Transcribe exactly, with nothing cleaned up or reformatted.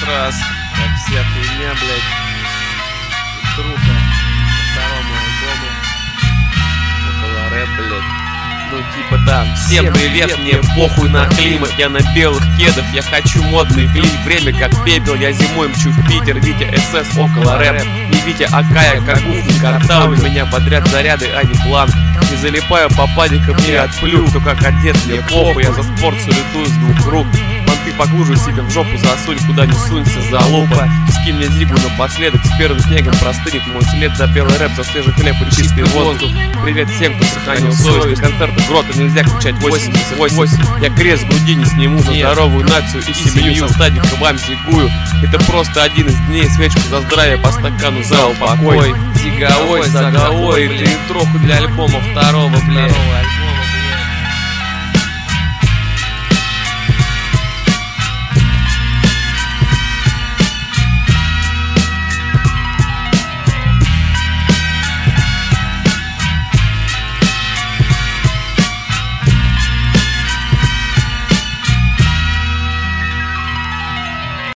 раз, как вся хуйня, блядь. Труха по второму альбому. Около рэп, блядь. Ну типа да, всем привет, мне похуй на климат. Я на белых кедах, я хочу модный клип. Время как пепел, я зимой мчу в Питер. Витя СС, около рэп. Не Витя Акая, как уфный картал. У меня подряд заряды, а не план. Не залипаю по падикам, не отплю. Кто как одет, мне похуй. Я за спорт салютую с двух рук. Понты поглужу себе в жопу засунь, куда не сунься, залупа. Скинь мне зигу напоследок, с первым снегом простынет мой след. За белый рэп, за свежий хлеб и чистый воздух. Привет всем, кто сохранил совесть. На концерты грота нельзя кричать восемьдесят восемь. Я крест в груди не сниму за здоровую нацию и семью. Со стадика вам зигую. Это просто один из дней. Свечку за здравие, по стакану за упокой. Зиговой, заговой, или троху для альбома второго, блядь.